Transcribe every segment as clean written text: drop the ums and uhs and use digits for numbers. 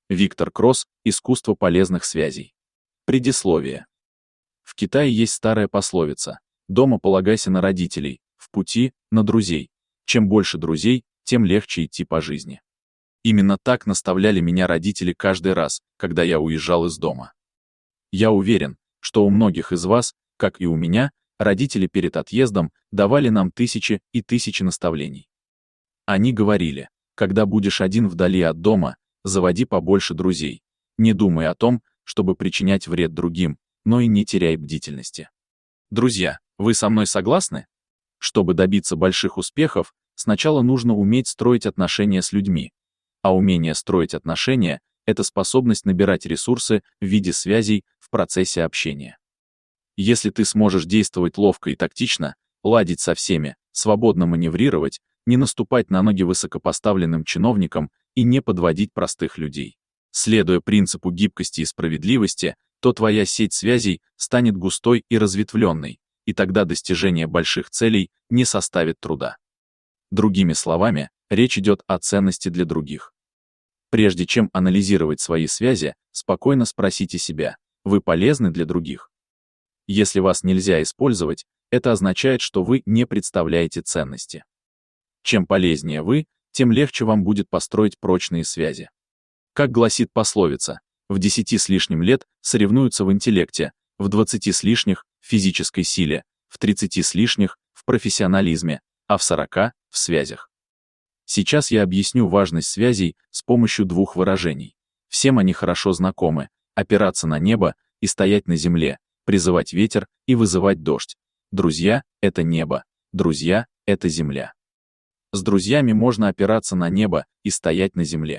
Виктор Кросс «Искусство полезных связей». Предисловие. В Китае есть старая пословица: «Дома полагайся на родителей, в пути — на друзей. Чем больше друзей, тем легче идти по жизни». Именно так наставляли меня родители каждый раз, когда я уезжал из дома. Я уверен, что у многих из вас, как и у меня, родители перед отъездом давали нам тысячи и тысячи наставлений. Они говорили: когда будешь один вдали от дома, заводи побольше друзей, не думай о том, чтобы причинять вред другим, но и не теряй бдительности. Друзья, вы со мной согласны? Чтобы добиться больших успехов, сначала нужно уметь строить отношения с людьми. А умение строить отношения — это способность набирать ресурсы в виде связей в процессе общения. Если ты сможешь действовать ловко и тактично, ладить со всеми, свободно маневрировать, не наступать на ноги высокопоставленным чиновникам и не подводить простых людей, следуя принципу гибкости и справедливости, то твоя сеть связей станет густой и разветвленной, и тогда достижение больших целей не составит труда. Другими словами, речь идет о ценности для других. Прежде чем анализировать свои связи, спокойно спросите себя: вы полезны для других? Если вас нельзя использовать, это означает, что вы не представляете ценности. Чем полезнее вы, тем легче вам будет построить прочные связи. Как гласит пословица, в 10 с лишним лет соревнуются в интеллекте, в 20 с лишних — в физической силе, в 30 с лишних — в профессионализме, а в 40 — в связях. Сейчас я объясню важность связей с помощью двух выражений. Всем они хорошо знакомы: опираться на небо и стоять на земле, призывать ветер и вызывать дождь. Друзья — это небо, друзья — это земля. С друзьями можно опираться на небо и стоять на земле.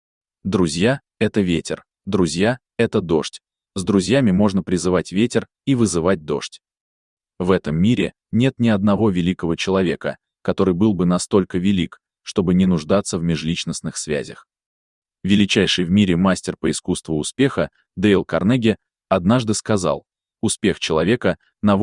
Друзья — это ветер, друзья — это дождь. С друзьями можно призывать ветер и вызывать дождь. В этом мире нет ни одного великого человека, который был бы настолько велик, чтобы не нуждаться в межличностных связях. Величайший в мире мастер по искусству успеха Дейл Карнеги однажды сказал: успех человека на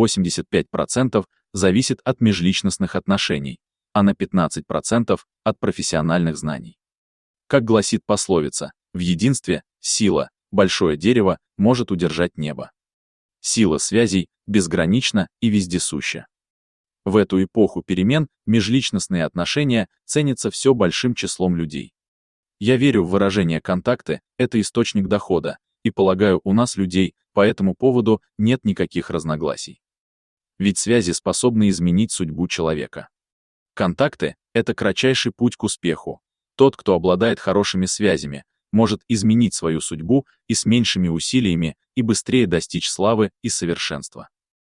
85% зависит от межличностных отношений, а на 15% от профессиональных знаний. Как гласит пословица, в единстве сила, большое дерево может удержать небо. Сила связей безгранична и вездесуща. В эту эпоху перемен межличностные отношения ценятся все большим числом людей. Я верю в выражение «контакты» — это источник дохода, и полагаю, у нас, людей, по этому поводу нет никаких разногласий. Ведь связи способны изменить судьбу человека. Контакты — это кратчайший путь к успеху. Тот, кто обладает хорошими связями, может изменить свою судьбу и с меньшими усилиями и быстрее достичь славы и совершенства.